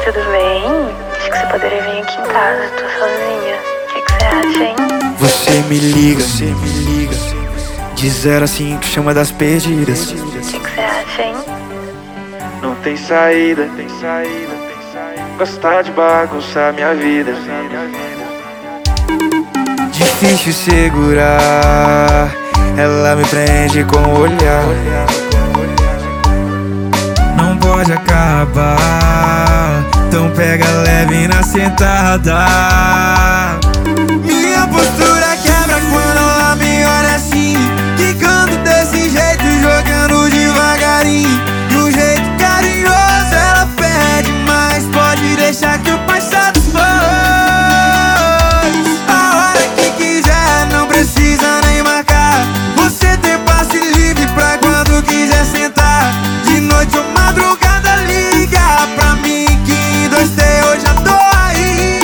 tudo bem? Acho que você poderia vir aqui em casa, tô sozinha. O que você acha, hein? Você me liga, de 0 a 5, chama das perdidas. O que você acha, hein? Não tem saída, gostar de bagunçar minha vida. Difícil segurar, ela me prende com o olhar. Não pode acabar, então pega leve na sentada. Minha postura quebra quando ela me olha assim, quicando desse jeito, jogando devagarinho. De um jeito carinhoso ela pede, mas pode deixar que o passado foi. A hora que quiser, não precisa nem marcar. Você tem passe livre pra quando quiser sentar. De noite ou madrugada liga pra mim, que em 2T eu já tô aí.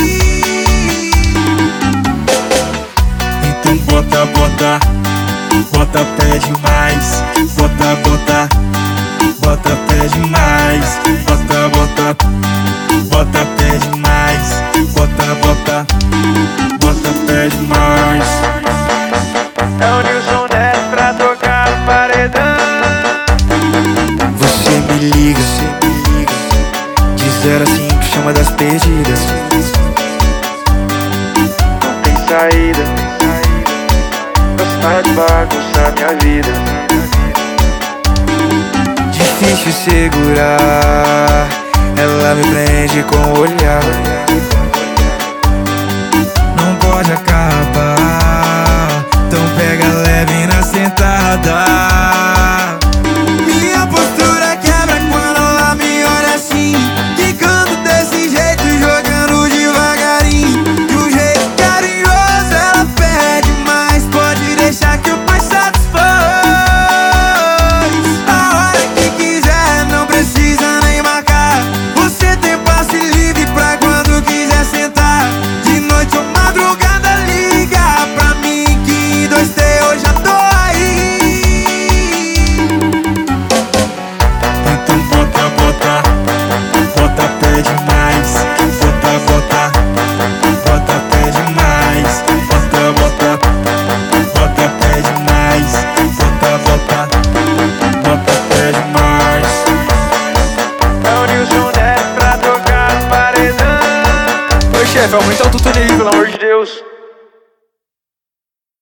Então bota, pede mais. Bota, pede mais. Bota, pede mais. Bota, pede mais. É o Nilson Neto pra tocar no paredão. Você me liga, de 0 a 5, chama das perdidas. Não tem saída, gostar de bagunçar minha vida. Difícil segurar, ela me prende com o olhar. Não pode acabar, então pega leve na sentada.